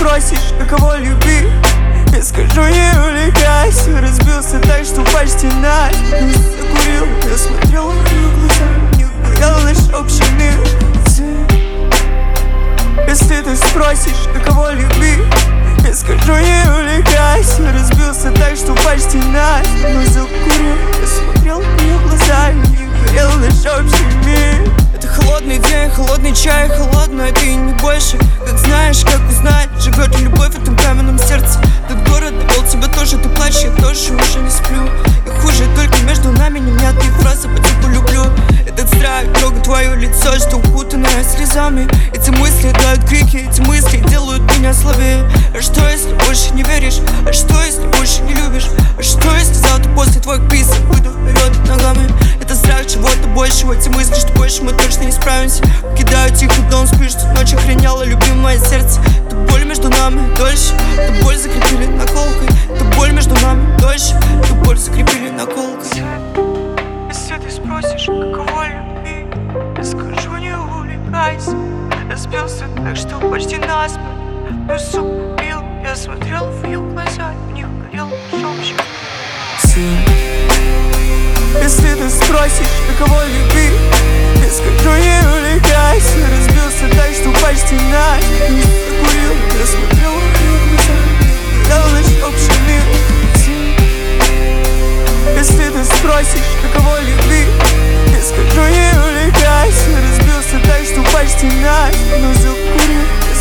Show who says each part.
Speaker 1: спросишь, каково любить, я скажу, не увлекайся. Разбился так, что почти насмерть. Закурил, я смотрел в ее глаза, не горел наш общий мир. Если ты спросишь, каково любить, я скажу, не увлекайся. Разбился так, что почти насмерть. Закурил, я смотрел в ее глаза, не горел наш общий мир. Это холодный день, холодный чай, холодно, это и не больше. Как знаешь, как узнать, живет ли любовь в этом каменном сердце. Этот город довел тебя тоже, ты плачешь, я тоже уже не сплю. И хуже только между нами невнятные фразы по типу люблю. Этот страх трогает твое лицо, что укутанное слезами. Эти мысли дают крики, эти мысли делают меня слабее. А что если больше не веришь? А что если больше не любишь? А что если завтра после твоих писем выйду вперед ногами? Это страх чего-то большего, эти мысли, что больше мы точно не справимся. Покидаю тихо дом, спишь, тут ночь охраняло любимое сердце. Это боль между нами дольше, эту боль закрепили наколкой. Это боль между нами дольше, эту боль закрепили наколкой. Если ты спросишь, каково любить, я скажу, не увлекайся. Я сбился так, что почти насмерть. Но суп пил, я смотрел в ее глаза, в них горел общий. Если ты спросишь, каково любить, я скажу, не увлекайся. Разбился так, что почти насмерть. Закурил, я смотрел в ее глаза, горел наш общий мир. Если ты спросишь, каково любить, я скажу, не увлекайся. Разбился так, что почти насмерть. Но закурил,